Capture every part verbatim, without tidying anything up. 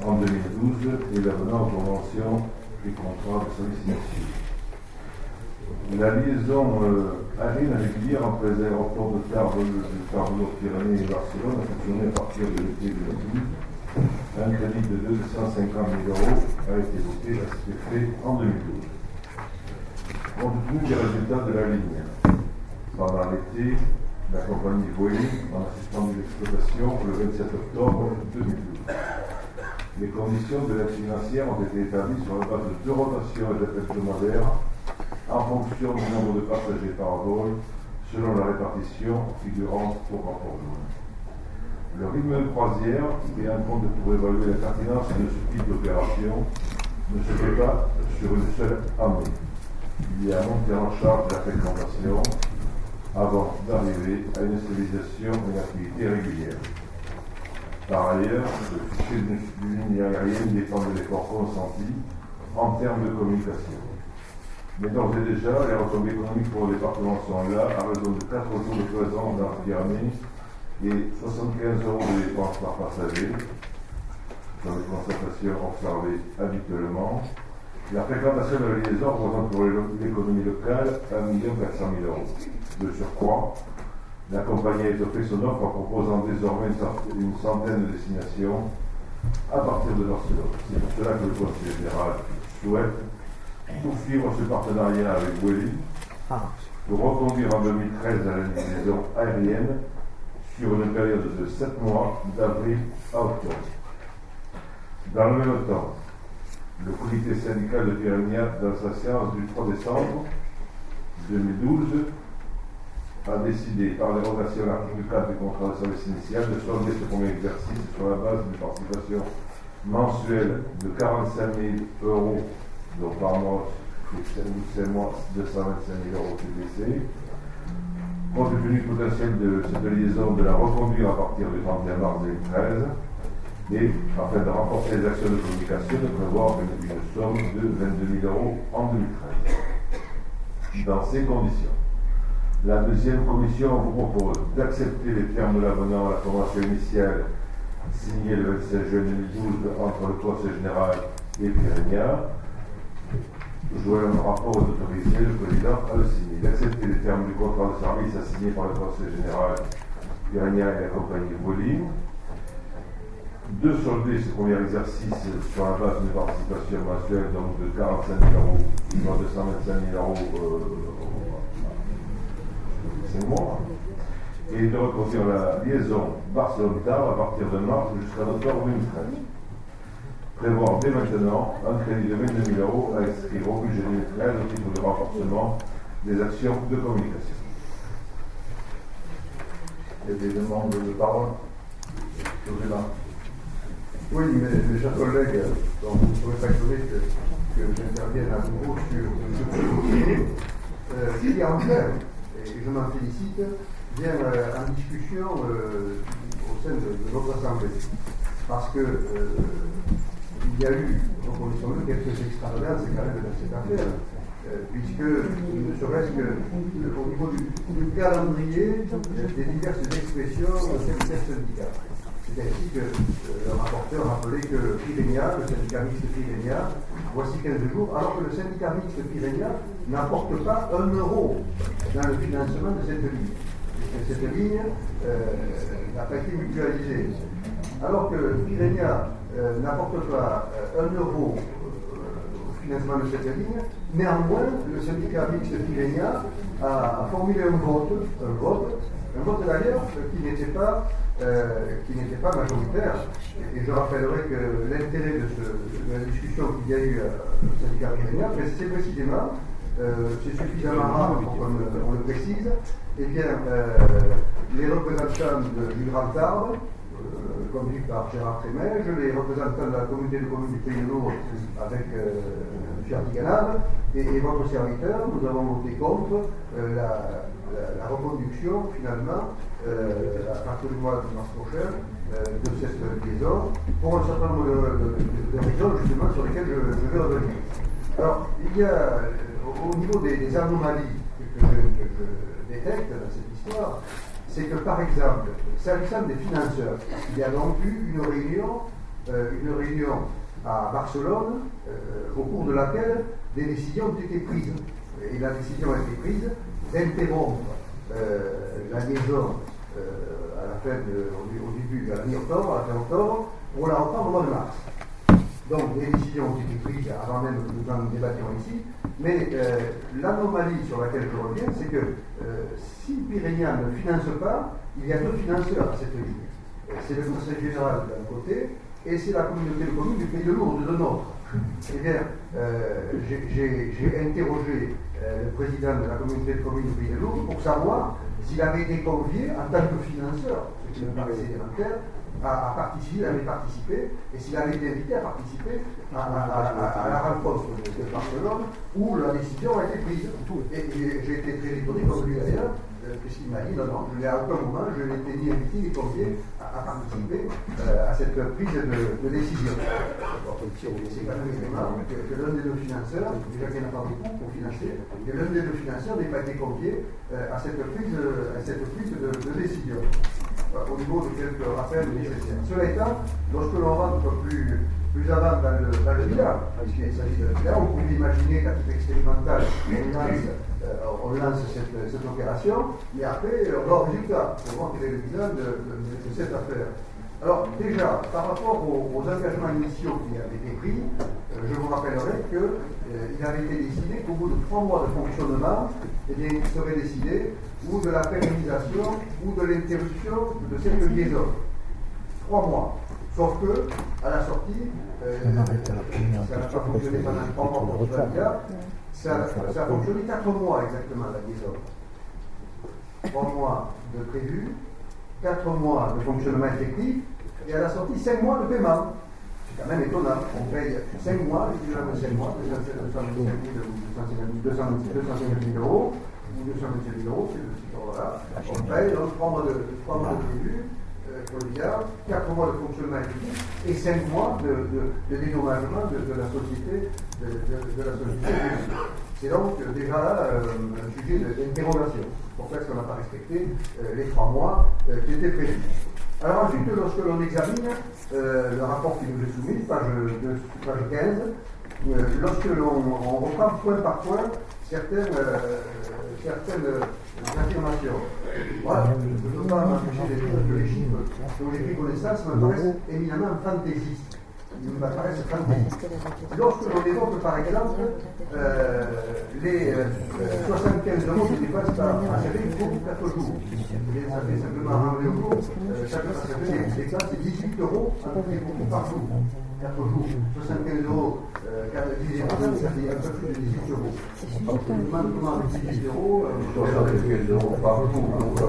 en deux mille douze et l'avenant aux conventions et contrats de services nationaux. La liaison euh, aérienne régulière entre les aéroports de Tarbes, de Tarbes, Pyrénées et Barcelone a fonctionné à partir de l'été deux mille douze. Un crédit de deux cent cinquante mille euros a été voté à cet effet en deux mille douze. Compte tenu des résultats de la ligne, pendant l'été, la compagnie Vueling en a suspendu l'exploitation le vingt-sept octobre deux mille douze. Les conditions de l'aide financière ont été établies sur la base de deux rotations et d'appels hebdomadaires en fonction du nombre de passagers par vol, selon la répartition figurant au rapport joint. Le rythme de croisière, qui est un compte pour évaluer la pertinence de ce type d'opération, ne se fait pas sur une seule année. Il y a monté en charge de la fréquentation avant d'arriver à une stabilisation et une activité régulière. Par ailleurs, le succès d'une ligne aérienne dépend de l'effort consenti en termes de communication. Mais d'ores et déjà, les retombées économiques pour le département sont là, à raison de quatre jours de présence dans la Pyrénées et soixante-quinze euros de dépenses par passager, dans les constatations observées habituellement. La fréquentation de la liaison représente pour l'économie locale un million quatre cent mille euros. De surcroît, la compagnie a étoffé son offre en proposant désormais une centaine de destinations à partir de Barcelone. C'est pour cela que le conseil général souhaite poursuivre ce partenariat avec Vueling pour reconduire en deux mille treize la liaison aérienne sur une période de sept mois, d'avril à octobre. Dans le même temps, le comité syndical de Pyrénées, dans sa séance du trois décembre deux mille douze, a décidé, par dérogation à l'article quatre du contrat de service initial, de solder ce premier exercice sur la base d'une participation mensuelle de quarante-cinq mille euros, donc par mois, c'est mois deux cent vingt-cinq mille euros T D C. Compte tenu du potentiel de cette liaison, de la reconduire à partir du trente et un mars deux mille treize, et afin de renforcer les actions de communication, de prévoir une, une somme de vingt-deux mille euros en deux mille treize. Dans ces conditions, la deuxième commission vous propose d'accepter les termes de l'avenant à la convention initiale signée le vingt-cinq juin deux mille douze entre le Conseil général et Pyrénées. Joint un rapport d'autoriser le président à le signer. D'accepter les termes du contrat de service assigné par le Conseil général Pyrénées et la compagnie Vueling. De solder ce premier exercice sur la base d'une participation mensuelle donc de quarante-cinq mille euros, soit deux cent vingt-cinq mille euros euh, cinq mois, et de reconduire la liaison Barcelone-Tarbes à partir de mars jusqu'à octobre deux mille treize. Prévoir dès maintenant un crédit de vingt-deux mille euros à inscrire au budget deux mille treize au titre de renforcement des actions de communication. Il y a des demandes de parole. Oui, mes, mes chers collègues, donc vous ne pourrez pas étonner que, que j'intervienne à nouveau sur ce dossier euh, qui, en fait, et je m'en félicite, vient euh, en discussion euh, au sein de, de notre Assemblée. Parce que euh, il y a eu, reconnaissons-le, quelques extravagances quand même dans cette affaire, euh, puisque, ne serait-ce que euh, au niveau du, du calendrier euh, des diverses expressions de cette syndicat. C'est ainsi que euh, le rapporteur rappelait que Pyrénées, le syndicat mixte Pyrénées, voici quinze jours, alors que le syndicat mixte Pyrénées n'apporte pas un euro dans le financement de cette ligne. Et cette ligne euh, n'a pas été mutualisée. Alors que Pyrénées euh, n'apporte pas euh, un euro euh, au financement de cette ligne, néanmoins, le syndicat mixte Pyrénées a, a formulé un vote, un vote, un vote d'ailleurs qui n'était pas Euh, qui n'était pas majoritaire. Et, et je rappellerai que l'intérêt de, ce, de la discussion qu'il y a eu au syndicat Pyrénées, c'est précisément, euh, c'est suffisamment rare pour qu'on on le précise, eh bien, euh, les représentants de, du Grand Tarbes, euh, conduits par Gérard Trémège, les représentants de la communauté de communes du Pays de l'Eau avec euh, M. Artiganave, et, et votre serviteur, nous avons voté contre euh, la, la, la reconduction, finalement, Euh, à partir du mois de mars prochain, euh, de cette liaison, pour un certain nombre de, de, de, de raisons justement sur lesquelles je, je vais revenir. Alors, il y a euh, au niveau des, des anomalies que, que, je, que je détecte dans cette histoire, c'est que par exemple, s'agissant des financeurs, il y a donc eu une réunion euh, une réunion à Barcelone, euh, au cours de laquelle des décisions ont été prises. Et la décision a été prise d'interrompre euh, la liaison euh, à la fin de, au, au début, à la mi-octobre, à la fin octobre, pour la reprendre au mois de mars. Donc les décisions ont été prises avant même que nous en débattions ici, mais euh, l'anomalie sur laquelle je reviens, c'est que euh, si Pyrénéen ne finance pas, il y a deux financeurs à cette ligne. C'est le Conseil général d'un côté et c'est la communauté de communes du Pays de Lourdes de l'autre. Eh bien, euh, j'ai interrogé euh, le président de la communauté de communes du Pays de Lourdes pour savoir s'il avait été convié en tant que financeur, ce qui me paraissait élémentaire, à, à participer, il avait participé, et s'il avait été invité à participer à, à, à, à la rencontre de, de Barcelone où la décision a été prise. Et, et j'ai été très étonné, comme lui d'ailleurs, euh, puisqu'il m'a dit non, non, je n'ai à aucun moment, je n'ai été ni invité ni convié à, à participer euh, à cette prise de, de décision. C'est quand même étonnant que, que l'un des deux financeurs, déjà qu'il n'y en a pas beaucoup pour financer, que l'un des deux financeurs n'ait pas été convié euh, à cette prise, à cette prise de, de décision. Au niveau de quelques rappels nécessaires. Cela étant, lorsque l'on rentre plus, plus avant dans le, dans le bilan, puisqu'il s'agit de bilan, on pouvait imaginer qu'à titre expérimental, on lance, euh, on lance cette, cette opération, mais après, on va au résultat, pour voir quel est le bilan de, de, de cette affaire. Alors, déjà, par rapport aux, aux engagements initiaux qui avaient été pris, euh, je vous rappellerai qu'il euh, avait été décidé qu'au bout de trois mois de fonctionnement, eh bien, il serait décidé ou de la pérennisation ou de l'interruption de cette liaison. Trois mois. Sauf que, à la sortie, euh, ça n'a pas fonctionné pendant trois mois pour Slavia, ça, ça a fonctionné quatre mois exactement la liaison. Trois mois de prévu, quatre mois de fonctionnement effectif, et à la sortie, cinq mois de paiement. C'est quand même étonnant. On paye cinq mois, équivalent de cinq mois, deux cent cinquante mille euros, ou deux cent vingt-sept mille euros, c'est ce chiffre-là. On paye donc trois mois de, trois mois de prévu, euh, pour le milliard, quatre mois de fonctionnement effectif, et cinq mois de, de, de dédommagement de, de la société. De, de, de la société. C'est donc euh, déjà là euh, un sujet d'interrogation. Pourquoi est-ce qu'on n'a pas respecté euh, les trois mois euh, qui étaient prévus? Alors ensuite, lorsque l'on examine euh, le rapport qui nous est soumis, page, de, page quinze, euh, lorsque l'on reprend point par point certaines, euh, certaines euh, affirmations. Voilà, je ne peux pas m'empêcher de dire que les chiffres dont j'ai pris connaissance me paraissent éminemment fantaisistes. Ils me paraissent fantaisistes. Lorsque l'on évoque par exemple euh, les euh, soixante-quinze euros de dépenses par passager pour quatre jours, ça fait simplement ramener au jour, euh, chaque passager des dépenses c'est dix-huit euros par jour. quatre jours. soixante-quinze euros, euh, dix euros, ça fait un peu plus de dix-huit euros. Donc, on demande comment avec dix-huit euros. soixante-quinze euros par jour.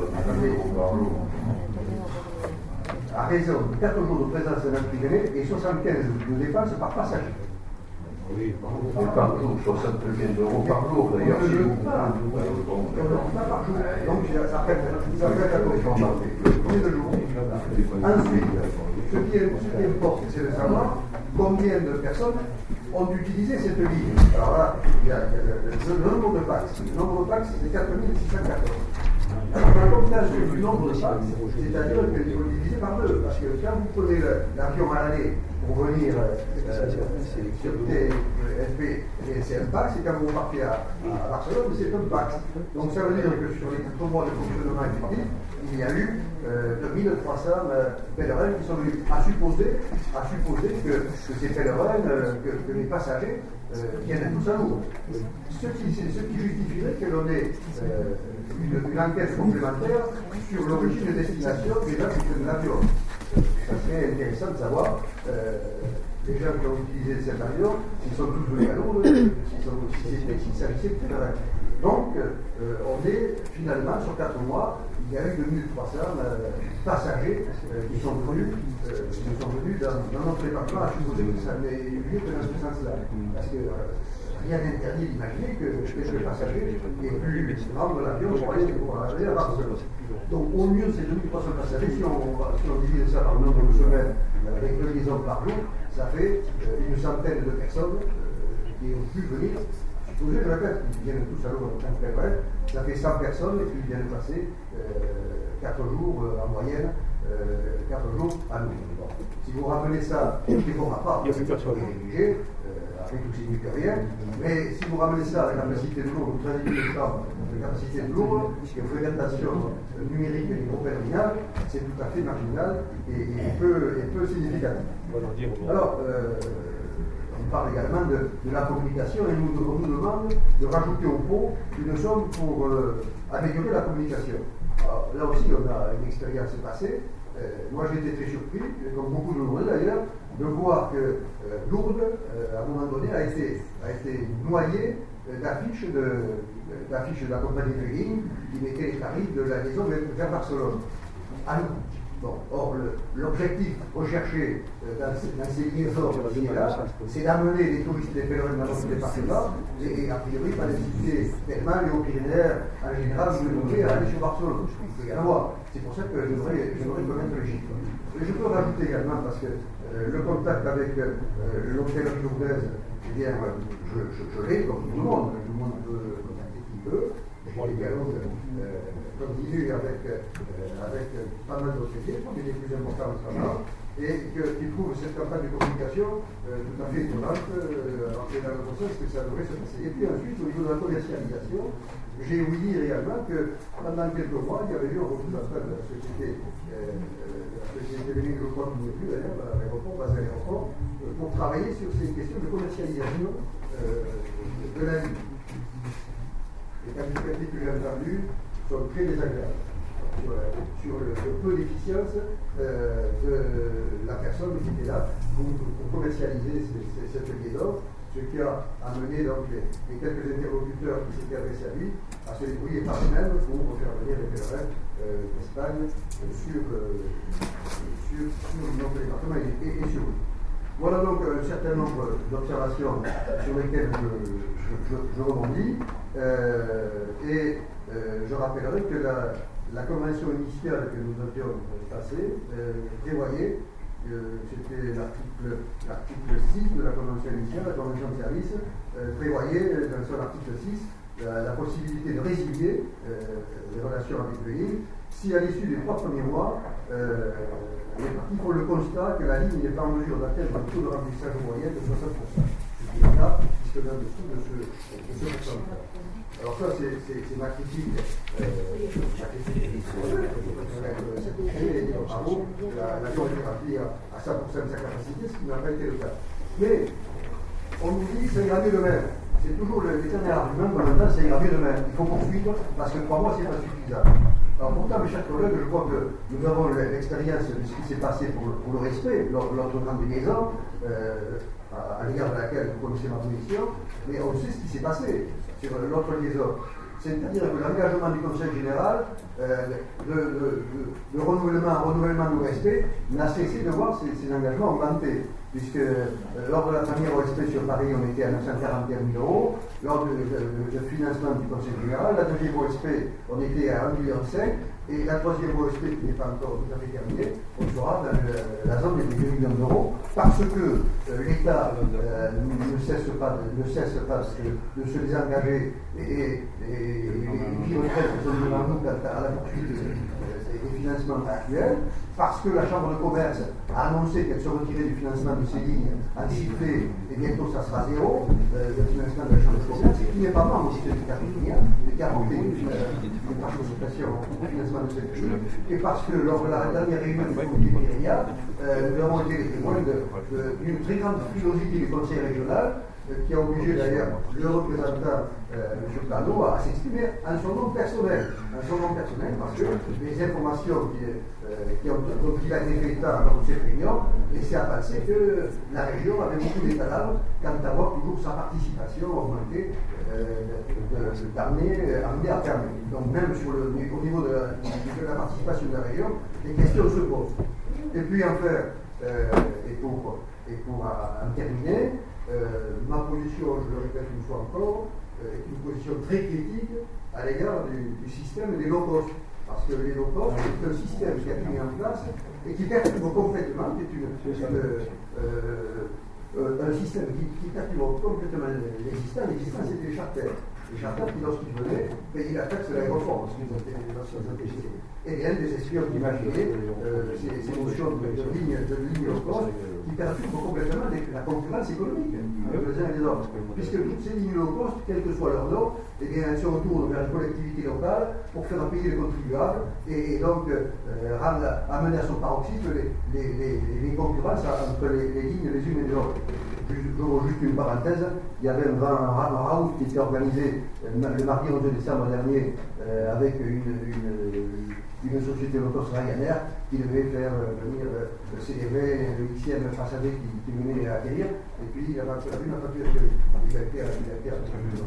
À raison de quatre jours de présence d'un privé et soixante-quinze de dépenses par passager. Oui, par jour, soixante-quinze euros par jour d'ailleurs. On ne le pas. Pas par jour. Donc ça fait la correction. Le jour. Ensuite, ce qui, est, ce qui importe, c'est de savoir combien de personnes ont utilisé cette ligne. Alors là, il y a, il y a le, le, le nombre de pax. Le nombre de pax, c'est quatre mille six cent quatorze. Alors, la comptage du nombre de pax, c'est-à-dire qu'il faut diviser par deux. Parce que quand vous prenez l'avion à l'année pour venir euh, sur T F P et c'est un pax, et quand vous partez à, à Barcelone, c'est un pax. Donc ça veut dire que sur les quatre mois de fonctionnement effectif, il y a eu euh, deux mille trois cents euh, pèlerins qui sont venus. À supposer, à supposer que, que ces pèlerins, euh, que, que les passagers euh, viennent tous à Lourdes. Ce qui, ce qui justifierait que l'on ait euh, une, une enquête complémentaire sur l'origine et destination des gens qui prennent l'avion. Ça serait intéressant de savoir euh, les gens qui ont utilisé cet avion, s'ils sont tous venus à Lourdes, s'il s'agissait de pèlerins. Donc, euh, on est finalement sur quatre mois, il y a eu deux mille trois cents euh, passagers euh, qui sont venus, euh, qui sont venus dans, dans notre département. Je suppose que ça n'est lieu que dans ce sens-là. Parce que euh, rien n'interdit d'imaginer que quelques passagers aient pu prendre l'avion pour aller, pour aller à Barcelone. Donc, au mieux, c'est deux mille trois cents passagers. Si on, si on divise ça par le nombre de semaines avec deux liaisons par jour, ça fait euh, une centaine de personnes euh, qui ont pu venir. Je le répète, ils viennent tous à Lourdes en tant que pèlerins, ça fait cent personnes et puis ils viennent passer euh, quatre jours euh, en moyenne euh, quatre jours à nous. Bon. Si vous ramenez ça, il ne faudra pas rédiger euh, avec tous ces nucléaires, mais si vous ramenez ça à la capacité de l'eau, vous avez de chambre, la capacité de l'eau, et aux fréquentations numériques et microperméables, c'est tout à fait marginal et, et, peu, et peu significatif. Alors, euh, on parle également de, de la communication et nous, on nous demande de rajouter au pot une somme pour euh, améliorer la communication. Alors, là aussi, on a une expérience passée. Euh, moi, j'ai été très surpris, comme beaucoup de monde d'ailleurs, de voir que euh, Lourdes, euh, à un moment donné, a été, a été noyée euh, d'affiches de, d'affiches de la compagnie de ligne qui mettaient les tarifs de la liaison vers Barcelone. À nous. Bon, or, le, l'objectif recherché euh, dans, dans ces liaisons là, c'est d'amener les touristes, les pèlerins dans notre département, et, et a priori, pas les citer tellement les Hauts-Pyrénéens en général, vous devez aller sur Barcelone. Il peut y en avoir. C'est pour ça que je voudrais, je voudrais connaître les chiffres. Et je peux rajouter également, parce que euh, le contact avec euh, l'hôtellerie lourdaise, eh bien, je, je, je l'ai, comme tout le monde. Tout le monde peut contacter qui veut. Je les dialogue euh, continue avec, euh, avec euh, pas mal d'hôteliers, parmi les plus importants notamment, et que, qui trouvent cette campagne de communication euh, tout à fait étonnante, euh, dans le sens que ça devrait se passer. Et puis ensuite, au niveau de la commercialisation, j'ai ouï dire également que pendant quelques mois, il y avait eu un représentant de la société, euh, la société Véné, je crois qu'il n'y est plus d'ailleurs, à l'aéroport, base à l'aéroport, euh, pour travailler sur ces questions de commercialisation euh, de la vie. Les qualificatifs que j'ai entendus sont très désagréables sur, sur le, le peu d'efficience euh, de la personne qui était là pour, pour commercialiser ces, ces, cette liaison, ce qui a amené donc les, les quelques interlocuteurs qui s'étaient adressés à lui à se débrouiller par eux-mêmes pour faire venir les pèlerins euh, d'Espagne euh, sur, euh, sur, sur notre département et, et, et sur lui. Voilà donc un certain nombre d'observations sur lesquelles je, je, je, je rebondis. Euh, et euh, je rappellerai que la, la convention initiale que nous avions passée euh, prévoyait, euh, c'était l'article, l'article six de la convention initiale, la convention de service, euh, prévoyait dans son article six la, la possibilité de résilier euh, les relations avec le I N si à l'issue des trois premiers mois, euh, les parties font le constat que la ligne n'est pas en mesure d'atteindre un taux de remplissage moyen de soixante pour cent. Ce qui est le cas, puisque là, dessous de ce, de ce pourcentage. Alors ça, c'est, c'est, c'est ma critique. Euh, ma critique, c'est que bravo, la, la ligne est remplie à, à cent pour cent de sa capacité, ce qui n'a pas été le cas. Mais on nous dit que ça ira mieux demain. C'est toujours l'éternel argument qu'on entend, ça ira mieux demain. Il faut poursuivre, parce que trois mois, c'est pas suffisant. Alors pourtant, mes chers collègues, je crois que nous avons l'expérience de ce qui s'est passé pour, pour le respect lors de notre grande liaison, euh, à, à l'égard de laquelle vous connaissez ma position, mais on sait ce qui s'est passé sur l'autre liaison. C'est-à-dire que l'engagement du Conseil général euh, de, de, de, de renouvellement, renouvellement du respect n'a cessé de voir ses, ses engagements augmenter. Puisque euh, lors de la première O S P sur Paris, on était à neuf cent quarante et un mille euros. Lors du financement du Conseil général, la deuxième O S P, on était à un virgule cinq million. Et la troisième O S P, qui n'est pas encore tout à fait terminée, on sera dans le, la zone des deux millions d'euros, parce que euh, l'État euh, ne cesse pas, de, ne cesse pas de, de se désengager et, et, et, et qui retraite devant nous à la poursuite des financements actuels, parce que la Chambre de commerce a annoncé qu'elle se retirait du financement de ces lignes anticipées, et bientôt ça sera zéro, euh, le financement de la Chambre de commerce, et qui n'est pas membre aussi de Carpinien, qui a apporté une participation au financement de cette ligne, et parce que lors de la dernière réunion du comité Pyrénéen, euh, nous avons été les témoins d'une très grande frilosité du Conseil régional, qui a obligé d'ailleurs le représentant, euh, M. Plano, à s'exprimer en son nom personnel. En son nom personnel, parce que les informations qui, euh, qui ont, dont il a été fait état lors de cette réunion laissaient à penser que la région avait beaucoup d'état d'âme quant à voir toujours sa participation augmentée euh, d'amener à fermer. Donc même sur le, au niveau de la, de la participation de la région, les questions se posent. Et puis enfin, euh, et pour, et pour en terminer, Euh, ma position, je le répète une fois encore, euh, est une position très critique à l'égard du, du système des low-cost. Parce que les low-cost, c'est un système qui a été mis en place et qui perturbe complètement, qui est une, une, euh, euh, un système qui, qui perturbe complètement l'existant. L'existant, c'était les charters. les charters qui, lorsqu'ils venaient, payaient la taxe de l'aéroport lorsqu'ils étaient. Et rien des espions d'imaginer euh, ces, ces notions de, de ligne de ligne low cost qui perturbent complètement la concurrence économique entre les uns et les autres. Puisque toutes ces lignes low cost, quel que soit leur nom, eh bien, elles se retournent vers les collectivités locales pour faire payer les contribuables et, et donc euh, rendre, amener à son paroxysme les, les, les, les concurrences entre les, les lignes les unes et les autres. J'ouvre juste une parenthèse, il y avait un grand raout qui était organisé le mardi onze décembre dernier euh, avec une, une, une société low cost Ryanair qui devait faire euh, venir euh, le C D V, le X-ième passager qui, qui venait à acquérir, et puis il a vu la facture que il a été, il a été un petit,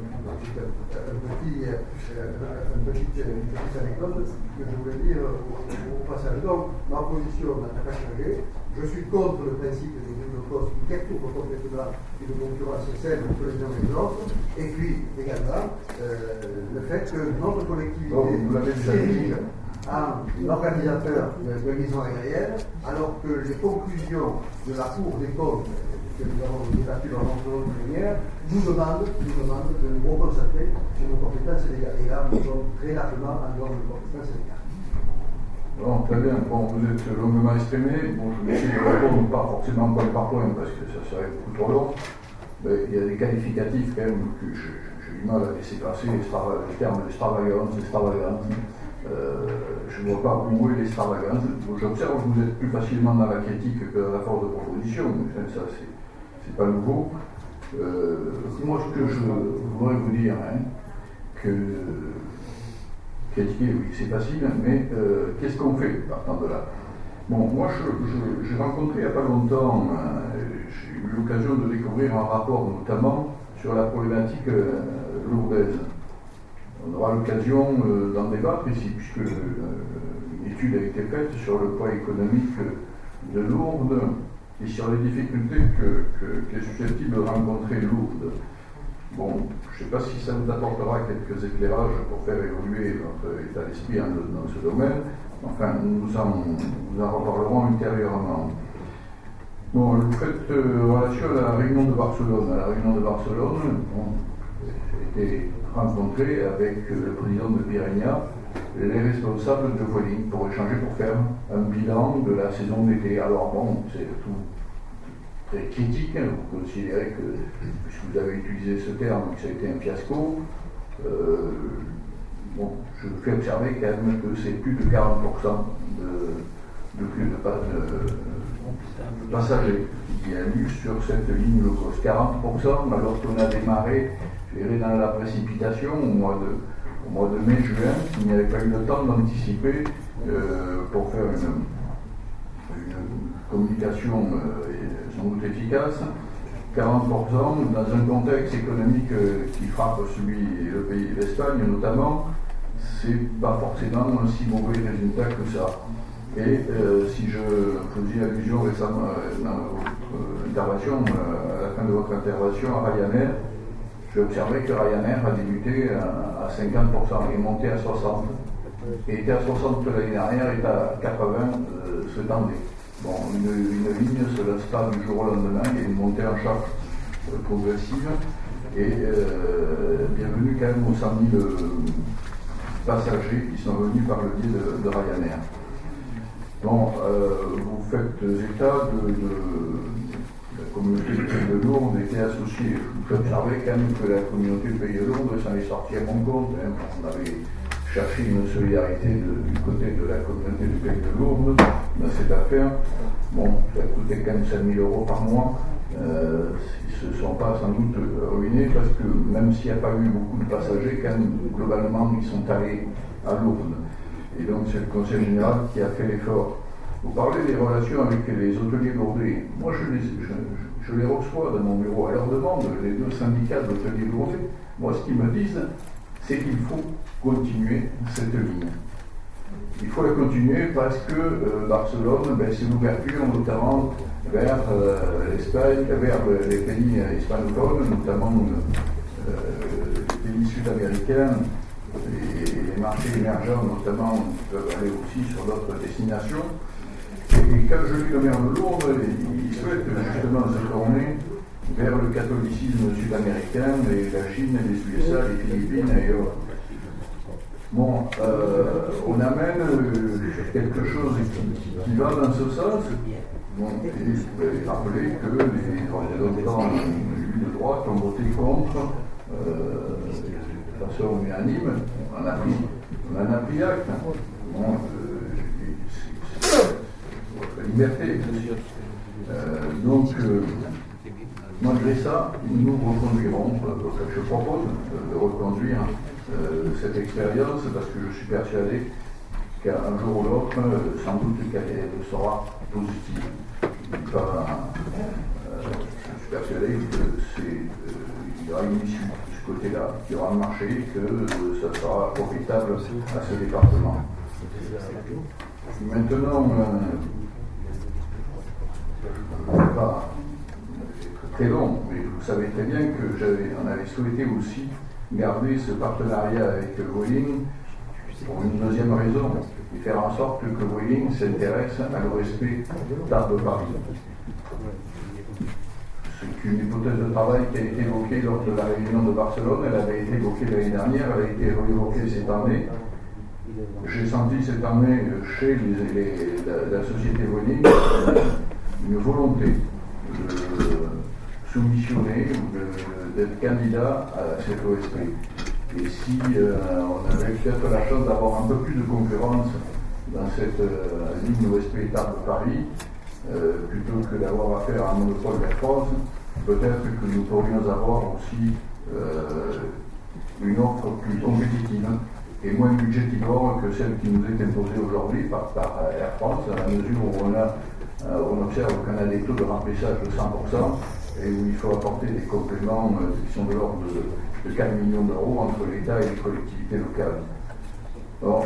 euh, une petite, une petite anecdote que je voulais dire au, au passage. Donc, ma position n'a pas changé. Je suis contre le principe des lignes low cost qui perturbe complètement une concurrence saine entre les uns et les autres, et puis également euh, le fait que notre collectivité s'érige en organisateur de, de liaisons aériennes, alors que les conclusions de la Cour des comptes que nous avons débattues dans notre plénière nous demandent, nous demandent de nous reconcentrer sur nos compétences légales. Et là, nous sommes très largement en dehors de nos compétences légales. Bon, très bien. Bon, vous êtes longuement exprimé. Bon, je vais essayer de répondre pas forcément point par point parce que ça serait beaucoup trop long. Mais il y a des qualificatifs quand même que j'ai du mal à laisser passer. Les, les termes d'extravagance, extravagance. Euh, je ne vois pas où est l'extravagance. J'observe que vous êtes plus facilement dans la critique que dans la force de proposition. Mais ça, c'est pas nouveau. Euh, moi, ce que je voudrais vous dire, hein, que critiquer, oui, c'est facile, mais euh, qu'est-ce qu'on fait partant de là? Bon, moi, j'ai rencontré il n'y a pas longtemps, euh, j'ai eu l'occasion de découvrir un rapport notamment sur la problématique euh, lourdaise. On aura l'occasion euh, d'en débattre ici, puisque euh, une étude a été faite sur le poids économique de Lourdes et sur les difficultés que, que, qu'est susceptible de rencontrer Lourdes. Bon, je ne sais pas si ça nous apportera quelques éclairages pour faire évoluer notre état d'esprit dans ce domaine. Enfin, nous en, nous en reparlerons ultérieurement. Bon, vous faites euh, relation à la réunion de Barcelone. À la réunion de Barcelone, bon, j'ai été rencontré avec le président de Pyrénia, les responsables de Vueling, pour échanger, pour faire un bilan de la saison d'été. Alors bon, c'est tout très critique, hein. Vous considérez que, puisque vous avez utilisé ce terme, que ça a été un fiasco. Euh, bon, je vous fais observer quand même que c'est plus de quarante pour cent de, de, de, de, de, de passagers qui a eu sur cette ligne low cost. quarante pour cent alors qu'on a démarré, je dirais, dans la précipitation au mois de, au mois de mai-juin, il n'y avait pas eu le temps d'anticiper euh, pour faire une, une communication euh, sans doute efficace. quarante pour cent dans un contexte économique euh, qui frappe celui, le pays, l'Espagne notamment, c'est pas forcément un si mauvais résultat que ça. Et euh, si je faisais allusion récemment euh, dans votre intervention, euh, à la fin de votre intervention à Ryanair, j'ai observé que Ryanair a débuté à, à cinquante pour cent, est monté à soixante pour cent. Et était à soixante pour cent l'année dernière, est à quatre-vingts pour cent euh, cette année. Bon, une, une ligne ne se laisse pas du jour au lendemain, il y a une montée en charge euh, progressive. Et euh, bienvenue quand même aux cent mille passagers qui sont venus par le biais de, de Ryanair. Bon, euh, vous faites état de, de, de la communauté de Pays de Lourdes était associée. Vous observez quand même que la communauté de Pays de Lourdes s'en est sortie à mon compte. Hein. On avait cherché une solidarité de, du côté de la communauté du Pays de Lourdes dans cette affaire. Bon, ça coûtait quand même cinq mille euros par mois. Euh, ils ne se sont pas sans doute ruinés parce que même s'il n'y a pas eu beaucoup de passagers, quand même, globalement, ils sont allés à Lourdes. Et donc c'est le Conseil général qui a fait l'effort. Vous parlez des relations avec les hôteliers lourdais. Moi, je les, je, je les reçois dans mon bureau à leur demande, les deux syndicats d'hôteliers lourdais. Moi, ce qu'ils me disent, c'est qu'il faut continuer cette ligne. Il faut la continuer parce que euh, Barcelone, ben, c'est l'ouverture notamment vers euh, l'Espagne, vers les pays hispanophones, notamment euh, les pays sud-américains, les, les marchés émergents notamment peuvent aller aussi sur d'autres destinations. Et quand je lis le maire de Lourdes, il souhaite justement se tourner vers le catholicisme sud-américain, et la Chine, les U S A, les Philippines et autres. Bon, euh, on amène euh, quelque chose qui, qui va dans ce sens. Bon, et vous pouvez rappeler que les représentants de droite ont voté contre euh, de façon unanime. On en a pris, on en a pris acte. Bon, euh, c'est votre liberté. Euh, donc, euh, malgré ça, nous reconduirons, euh, je propose de reconduire euh, cette expérience parce que je suis persuadé qu'un jour ou l'autre, euh, sans doute qu'elle sera positive. Enfin, euh, je suis persuadé qu'il euh, y aura une issue de ce côté-là, qu'il y aura un marché, que euh, ça sera profitable à ce département. Maintenant, euh, pas très long, mais vous savez très bien que j'avais, on avait souhaité aussi garder ce partenariat avec Vueling pour une deuxième raison, et faire en sorte que Vueling s'intéresse à le respect d'Art de Paris. C'est une hypothèse de travail qui a été évoquée lors de la réunion de Barcelone, elle avait été évoquée l'année dernière, elle a été réévoquée cette année. J'ai senti cette année chez les, les, la, la société Vueling une volonté de soumissionner ou d'être candidat à cette O S P. Et si euh, on avait peut-être la chance d'avoir un peu plus de concurrence dans cette euh, ligne O S P État de Paris, euh, plutôt que d'avoir affaire à un monopole Air France, peut-être que nous pourrions avoir aussi euh, une offre plus compétitive et moins budgétivore que celle qui nous est imposée aujourd'hui par, par Air France, à la mesure où on, a, euh, on observe qu'on a des taux de remplissage de cent pour cent et où il faut apporter des compléments euh, qui sont de l'ordre de, de quatre millions d'euros entre l'État et les collectivités locales. Or,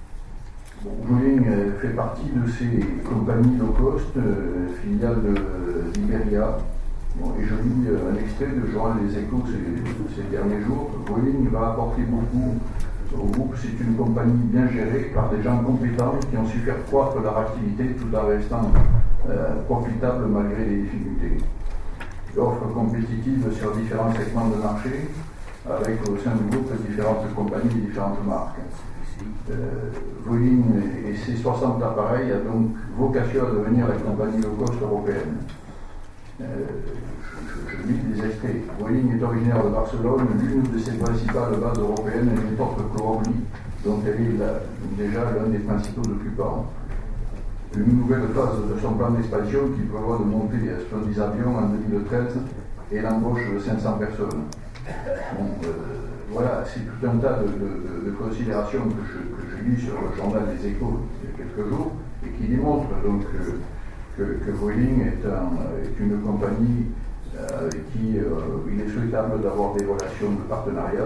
Vueling euh, fait partie de ces compagnies low cost, euh, filiales d'Iberia. Bon, et je lis euh, un extrait de Journal des Échos ces, ces derniers jours. Vueling va apporter beaucoup au groupe. C'est une compagnie bien gérée par des gens compétents qui ont su faire croître leur activité tout en restant euh, profitable malgré les difficultés. L'offre compétitive sur différents segments de marché, avec au sein du groupe différentes compagnies et différentes marques. Euh, Vueling et ses soixante appareils a donc vocation à devenir la compagnie low cost européenne. Euh, je, je, je lis des extraits. Vueling est originaire de Barcelone, l'une de ses principales bases européennes n'est autre que Orly, dont elle est la, déjà l'un des principaux occupants. Une nouvelle phase de son plan d'expansion qui prévoit de monter à soixante-dix avions en deux mille treize et l'embauche de cinq cents personnes. Bon, euh, voilà, c'est tout un tas de, de, de considérations que je, que je lis sur le journal des Échos il y a quelques jours et qui démontrent donc euh, que, que Vueling est, un, est une compagnie euh, avec qui euh, il est souhaitable d'avoir des relations de partenariat.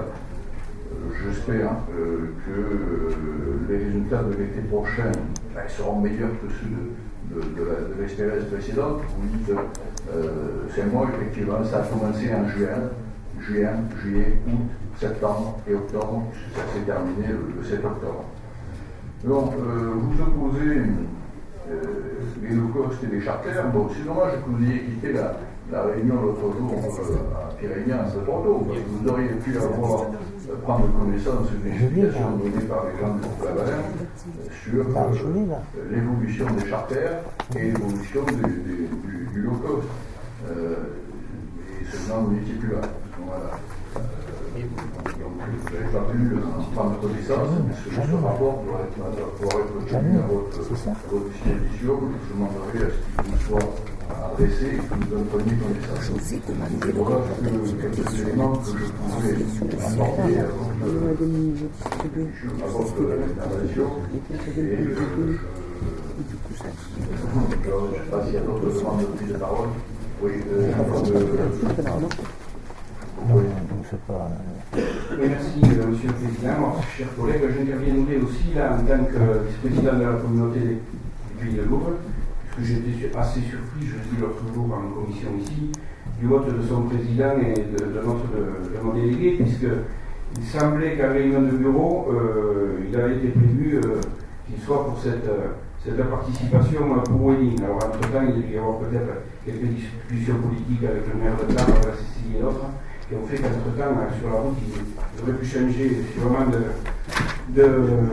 J'espère euh, que euh, les résultats de l'été prochain ben, seront meilleurs que ceux de, de, de l'expérience précédente. Vous dites euh, cinq mois, effectivement, ça a commencé en juin, juin, juillet, août, septembre et octobre. Ça s'est terminé le, le sept octobre. Donc, euh, vous opposez euh, les low cost et les charters. Bon, c'est dommage que vous ayez quitté la, la réunion l'autre jour euh, à Pyrénées, c'est trop tôt, parce que vous auriez pu avoir, euh, prendre connaissance des explications données par les gens de Clavalin sur euh, l'évolution des charters et l'évolution du, du, du, du low cost. Euh, et seulement vous n'étiez plus là. Voilà. Euh, donc vous n'avez pas pu en prendre connaissance, mais ce, ce rapport doit être, doit être tenu à votre, à votre disposition. Je demanderai à ce qu'il vous soit adressé et que nous en preniez connaissance. Voilà quelques éléments que je pouvais apporter à votre, à votre intervention. Et euh, je ne sais pas s'il y a d'autres demandes de prise de parole. Oui, euh, de, oui, merci, euh, Monsieur le Président. Moi, chers collègues, j'interviendrai aussi là en tant que vice-président de la communauté des Pays de Louvre, puisque j'étais assez surpris, je l'ai dit l'autre jour en commission ici, du vote de son président et de, de notre de, de mon délégué, puisqu'il semblait qu'à réunion de bureau, euh, il avait été prévu euh, qu'il soit pour cette, euh, c'est la participation pour Welling. Alors, entre-temps, il devait y avoir peut-être quelques discussions politiques avec le maire de Tarbes, la Cécilie et d'autres, qui ont fait qu'entre-temps, sur la route, il aurait pu changer sûrement de, de,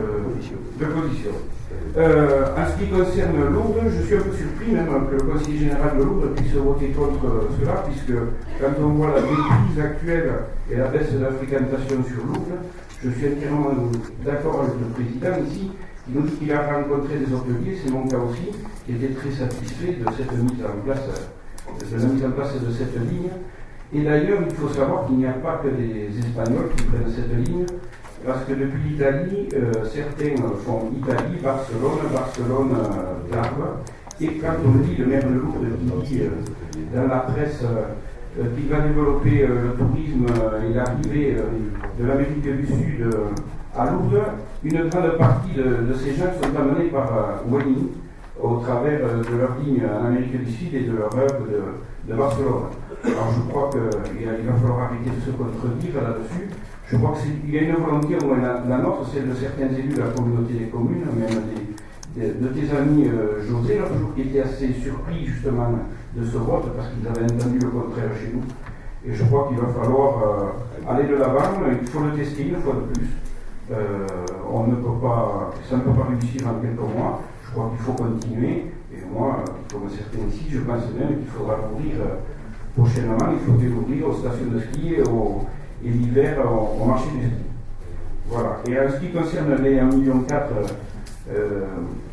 de position. Euh, en ce qui concerne Lourdes, je suis un peu surpris même que le Conseil général de Lourdes puisse voter contre cela, puisque quand on voit la déprise actuelle et la baisse de la fréquentation sur Lourdes, je suis entièrement d'accord avec le président ici, qui nous dit qu'il a rencontré des hôteliers, c'est mon cas aussi, qui était très satisfait de cette mise en place, de la mise en place de cette ligne. Et d'ailleurs, il faut savoir qu'il n'y a pas que des Espagnols qui prennent cette ligne, parce que depuis l'Italie, euh, certains font Italie, Barcelone, Barcelone, euh, Tarbes. Et quand on lit le maire de Lourdes qui dit euh, dans la presse euh, qu'il va développer euh, le tourisme euh, et l'arrivée euh, de l'Amérique du Sud euh, à Lourdes, une grande partie de, de ces gens sont amenés par euh, Welling au travers euh, de leur ligne en Amérique du Sud et de leur hub de, de Barcelone. Alors je crois qu'il va falloir arrêter de se contredire là-dessus. Je crois qu'il y a une volonté, au moins la, la nôtre, celle de certains élus de la communauté des communes, même des, des, de tes amis euh, José, l'autre jour, qui étaient assez surpris justement de ce vote, parce qu'ils avaient entendu le contraire chez nous. Et je crois qu'il va falloir euh, aller de l'avant, il faut le tester une fois de plus. Euh, on ne peut pas, ça ne peut pas réussir en quelques mois. Je crois qu'il faut continuer. Et moi, comme certains ici, je pense même qu'il faudra l'ouvrir euh, prochainement. Il faut l'ouvrir aux stations de ski et, au, et l'hiver au, au marché du ski. Voilà. Et en ce qui concerne les un virgule quatre million euh,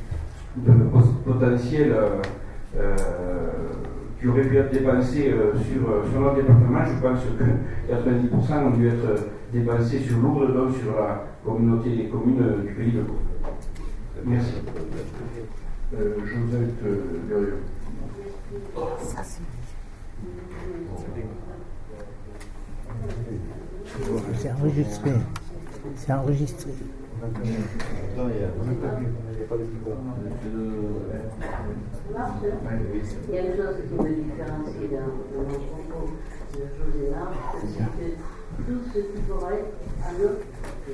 de potentiel euh, qui aurait pu être dépensé euh, sur, sur notre département, je pense que quatre-vingt-dix pour cent ont dû être dépensés sur Lourdes, donc sur la communauté des communes du pays de Lourdes. Merci. Euh, Josette euh, Derrière. C'est enregistré. C'est enregistré. Il y a une chose qui me différencie dans mon propos de José Marc, c'est que tout ce qui pourrait être à notre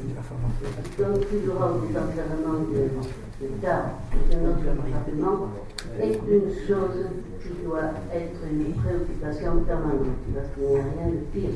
pays, comme il y aura au département de l'État et de notre département, est une chose qui doit être une préoccupation permanente, parce qu'il n'y a rien de pire,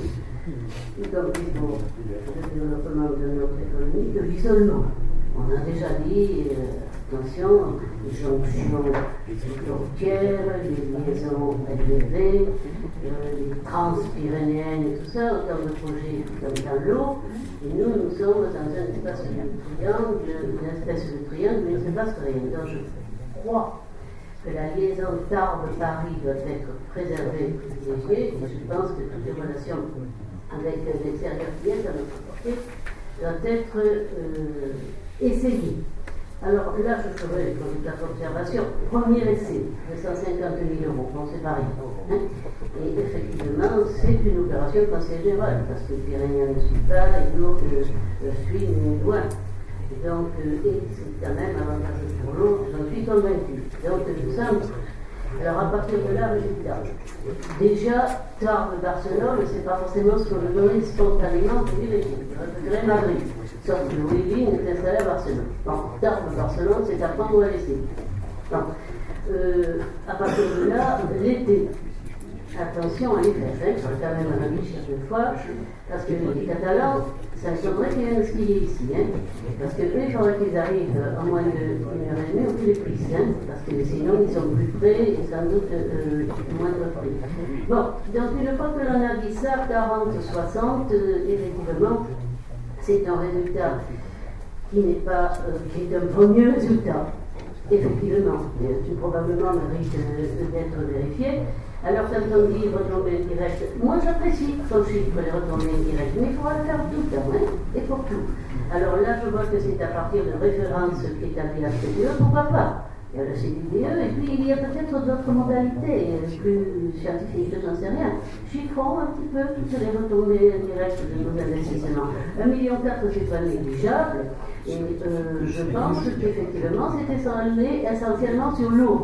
y compris pour le développement de notre économie, que l'isolement. On a déjà dit, euh, attention, les jonctions routières, les liaisons L V V, euh, les transpyrénéennes et tout ça, autant de projets comme dans l'eau. Et nous, nous sommes dans un espace de triangle, une espèce de triangle, mais il ne se passe rien. Donc je crois que la liaison Tarbes-Paris doit être préservée, privilégiée, et je pense que toutes les relations avec l'extérieur qui est à notre portée doivent être euh, essayées. Alors là, je ferai quatre observations. Premier essai, de cent cinquante mille euros, bon, c'est pas rien. Hein. Et effectivement, c'est une opération conseil général, parce que Pyrénées ne suit pas, et Lourdes le suit, mais loin. Et donc, euh, et c'est quand même avantageux pour l'autre, j'en suis convaincu. Donc, tout ça, alors à partir de là, résultat. Déjà, Tarbes-Barcelone, c'est pas forcément ce qu'on aurait spontanément privilégié. Je dirais Madrid. Sauf que Welling est installé à Barcelone. Bon, Tarbes-Barcelone, c'est à prendre ou à laisser. Bon. Euh, à partir de là, l'été. Attention à l'hiver, hein, c'est quand même un avis chaque fois, parce que les Catalans, ça faudrait qu'ils viennent skier ici, hein, parce que eux, il faudrait qu'ils arrivent en moins d'une heure et demie au plus de plus, hein, parce que sinon ils sont plus près et sans doute euh, moindre prix. Bon, donc une fois que l'on a dit ça, quarante soixante, euh, effectivement, c'est un résultat qui n'est pas, euh, qui est un premier résultat, effectivement, qui probablement mérite euh, d'être vérifié. Alors, quand on dit retombées directes, moi j'apprécie ton chiffre, les retombées directes, mais il faudra le faire tout le temps, hein, et pour tout. Alors là, je vois que c'est à partir de références qu'établit la C D E, pourquoi pas? Il y a le C D E, et puis il y a peut-être d'autres modalités, plus scientifiques, j'en sais rien. Chiffrons un petit peu toutes les retombées directes de nos investissements. un virgule quatre million, c'est pas négligeable, et euh, je pense qu'effectivement, c'est essentiellement sur Lourdes.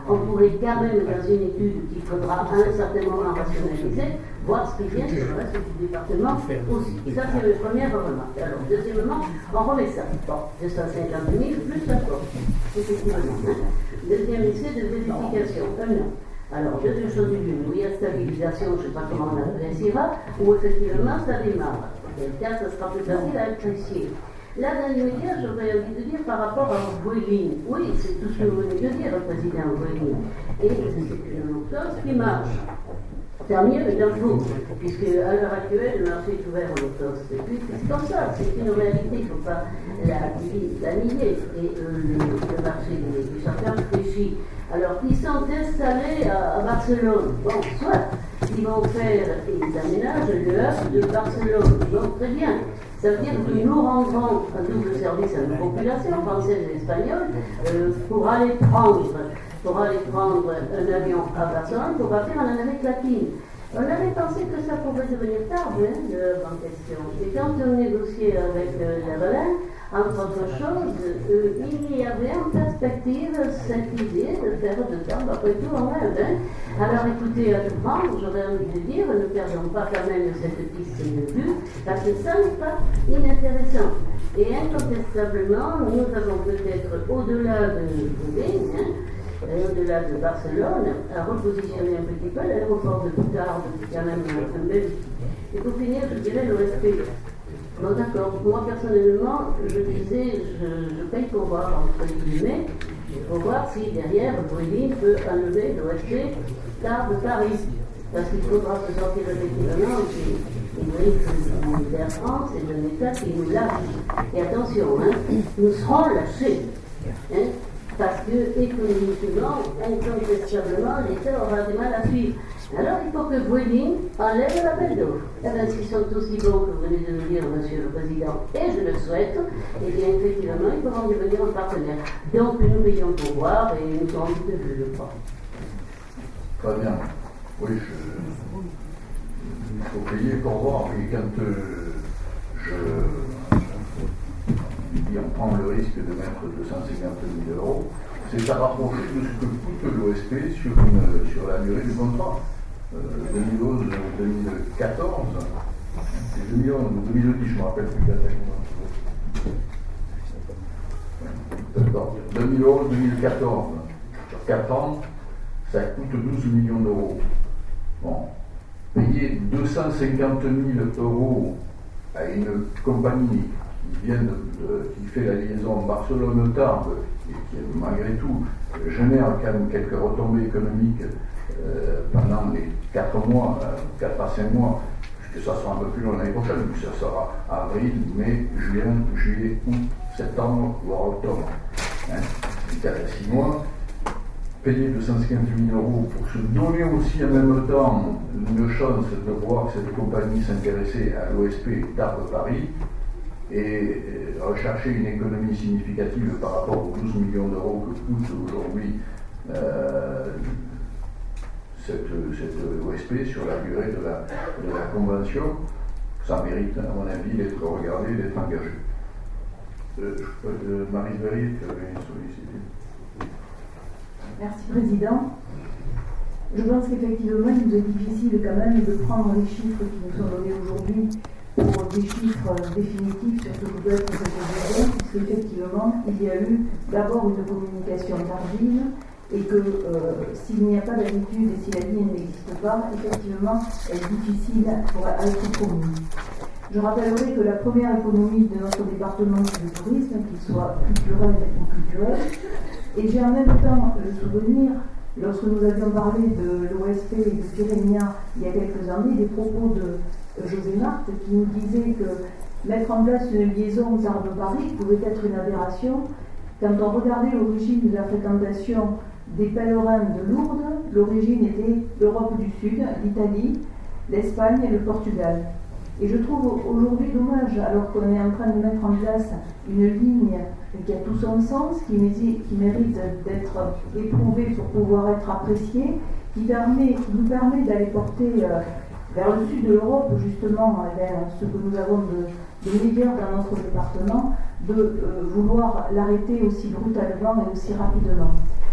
on pourrait quand même, dans une étude qu'il faudra à un certain moment rationaliser, voir ce qui vient sur le reste du département aussi. Ça, c'est la première remarque. Alors, deuxièmement, on remet ça. Bon, deux cent cinquante mille plus la porte. Effectivement. Hein. Deuxième essai de vérification, un an. Alors, deuxième chose d'une, où il y a stabilisation, je ne sais pas comment on l'appréciera, ou effectivement ça démarre. Et le cas, ça sera plus facile à apprécier. Là, dans l'immédiat, j'aurais envie de dire par rapport à Vueling. Oui, c'est tout ce que vous venez de dire, le président Vueling. Et c'est une chose qui marche. Tant mieux, mais d'un coup, puisque à l'heure actuelle, le marché est ouvert au lotos. Et puis, c'est comme ça, c'est une réalité, il ne faut pas la, la nier. Et euh, le, le marché des, des chanteurs réfléchit. Alors, ils sont installés à, à Barcelone. Bon, soit ils vont faire, ils aménagent le hub de Barcelone. Donc, très bien. Ça veut dire que nous rendrons un double service à nos populations, françaises et espagnoles, euh, pour aller prendre, pour aller prendre un avion à Barcelone pour partir en Amérique latine. On avait pensé que ça pouvait devenir tard, hein, l'heure en question. Et quand on négociait avec euh, l'Avalin, entre autres choses, euh, il y avait en perspective cette idée de faire de temps, après tout, en Inde. Hein. Alors écoutez, à tout prendre, j'aurais envie de dire, ne perdons pas quand même cette piste de vue, parce que ça n'est pas inintéressant. Et incontestablement, nous avons peut-être, au-delà de Vueling, hein, et au-delà de Barcelone, à repositionner un petit peu l'aéroport de Toutarde, qui est quand même un bel outil. Et pour finir, je dirais l'O S P. Bon, d'accord, moi personnellement, je disais, je, je paye pour voir, entre guillemets, pour voir si derrière, Vueling peut enlever l'O S P Gare de Paris. Parce qu'il faudra se sortir effectivement des briques d'Air France et de l'État qui nous lâche. Et attention, hein, nous serons lâchés. Hein, parce que économiquement, incontestablement, l'État aura du mal à suivre. Alors il faut que Vueling enlève l'appel d'offres. Eh bien, s'ils sont aussi bons que vous venez de le dire, Monsieur le Président, et je le souhaite, eh bien, effectivement, ils pourront devenir un partenaire. Donc, nous payons pour voir et nous serons tout de plus, je crois. Très bien. Oui, je... il faut payer pour voir. Et quand euh, je... Et on prend le risque de mettre deux cent cinquante mille euros, c'est à rapprocher de ce que coûte l'O S P sur, une, sur la durée du contrat. Euh, deux mille onze deux mille quatorze, c'est deux mille onze deux mille dix, je ne me rappelle plus exactement. deux mille onze deux mille quatorze, sur quatre ans, ça coûte douze millions d'euros. Bon, payer deux cent cinquante mille euros à une compagnie qui vient de, de, qui fait la liaison Barcelone-Tarbes et qui malgré tout génère quand même quelques retombées économiques euh, pendant les quatre mois, euh, quatre à cinq mois, puisque ça sera un peu plus long l'année prochaine, puis ça sera avril, mai, juin, juillet, août, septembre, voire octobre. Hein, six mois, payer deux cent cinquante mille euros pour se donner aussi en même temps une chance de voir cette compagnie s'intéresser à l'O S P Tarbes-Paris, et rechercher une économie significative par rapport aux douze millions d'euros que coûte aujourd'hui euh, cette, cette O S P sur la durée de la, de la convention, ça mérite, à mon avis, d'être regardé, d'être engagé. Euh, euh, Marie Berry, tu avais sollicité. Merci, Président. Je pense qu'effectivement, il nous est difficile quand même de prendre les chiffres qui nous sont donnés aujourd'hui pour des chiffres définitifs sur ce que doit être cette gestion, puisqu'effectivement, il y a eu d'abord une communication tardive et que euh, s'il n'y a pas d'habitude et si la ligne n'existe pas, effectivement, elle est difficile pour être commune. Je rappellerai que la première économie de notre département, c'est le tourisme, qu'il soit culturel ou culturel, et j'ai en même temps le souvenir, lorsque nous avions parlé de l'O S P et de Pyrénéa il y a quelques années, des propos de José Marthe qui nous disait que mettre en place une liaison Tarbes-Paris pouvait être une aberration. Quand on regardait l'origine de la fréquentation des pèlerins de Lourdes, l'origine était l'Europe du Sud, l'Italie, l'Espagne et le Portugal. Et je trouve aujourd'hui dommage, alors qu'on est en train de mettre en place une ligne qui a tout son sens, qui mérite, qui mérite d'être éprouvée pour pouvoir être appréciée, qui, permet, qui nous permet d'aller porter euh, vers le sud de l'Europe, justement, vers ce que nous avons de, de meilleur dans notre département, de euh, vouloir l'arrêter aussi brutalement et aussi rapidement.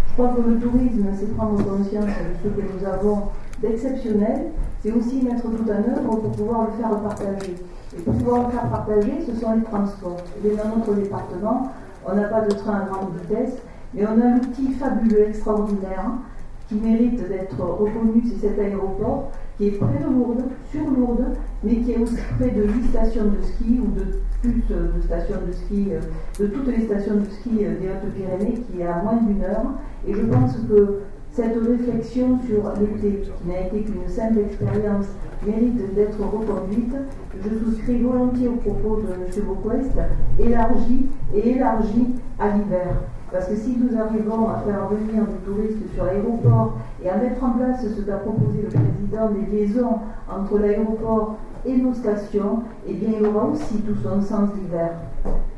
Je crois que le tourisme, c'est prendre conscience de ce que nous avons d'exceptionnel, c'est aussi mettre tout en œuvre pour pouvoir le faire partager. Et pour pouvoir le faire partager, ce sont les transports. Et dans notre département, on n'a pas de train à grande vitesse, mais on a un outil fabuleux, extraordinaire, qui mérite d'être reconnu, c'est cet aéroport, qui est près de Lourdes, sur Lourdes, mais qui est aussi près de huit stations de ski, ou de plus de stations de ski, de toutes les stations de ski des Hautes-Pyrénées, qui est à moins d'une heure. Et je pense que cette réflexion sur l'été, qui n'a été qu'une simple expérience, mérite d'être reconduite. Je souscris volontiers aux propos de M. Beauquest, élargie et élargie à l'hiver. Parce que si nous arrivons à faire venir des touristes sur l'aéroport et à mettre en place ce qu'a proposé le président, des liaisons entre l'aéroport et nos stations, eh bien il aura aussi tout son sens l'hiver.